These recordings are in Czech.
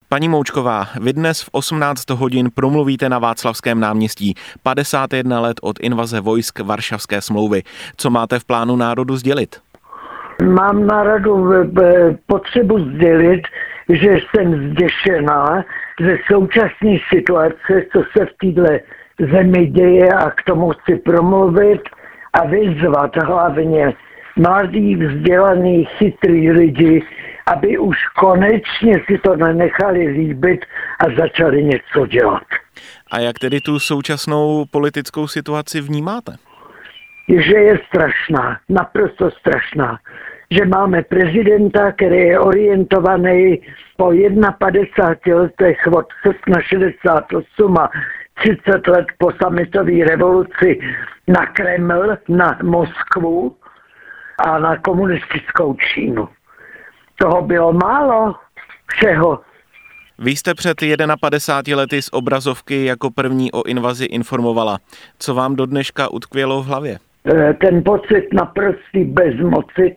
Paní Moučková, vy dnes v 18 hodin promluvíte na Václavském náměstí. 51 let od invaze vojsk Varšavské smlouvy. Co máte v plánu národu sdělit? Mám národu potřebu sdělit, že jsem zděšená ze současné situace, co se v této zemi děje, a k tomu chci promluvit a vyzvat hlavně mladý, vzdělaný, chytrý lidi, aby už konečně si to nenechali líbit a začali něco dělat. A jak tedy tu současnou politickou situaci vnímáte? Že je strašná, naprosto strašná. Že máme prezidenta, který je orientovaný po 51 letech od srpna 68 a 30 let po sametové revoluci na Kreml, na Moskvu a na komunistickou Čínu. Toho bylo málo všeho. Vy jste před 51 lety z obrazovky jako první o invazi informovala. Co vám do dneška utkvělo v hlavě? Ten pocit naprostý bezmoci,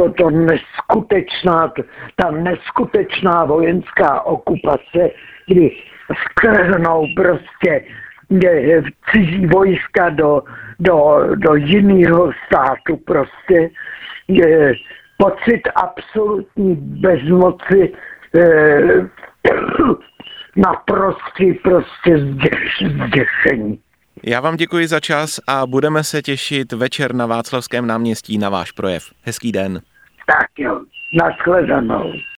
ta neskutečná vojenská okupace, kdy vkrhnou prostě cizí vojska do jiného státu prostě. Pocit absolutní bezmoci, naprostý prostě zděšení. Já vám děkuji za čas a budeme se těšit večer na Václavském náměstí na váš projev. Hezký den. Tak jo, nashledanou.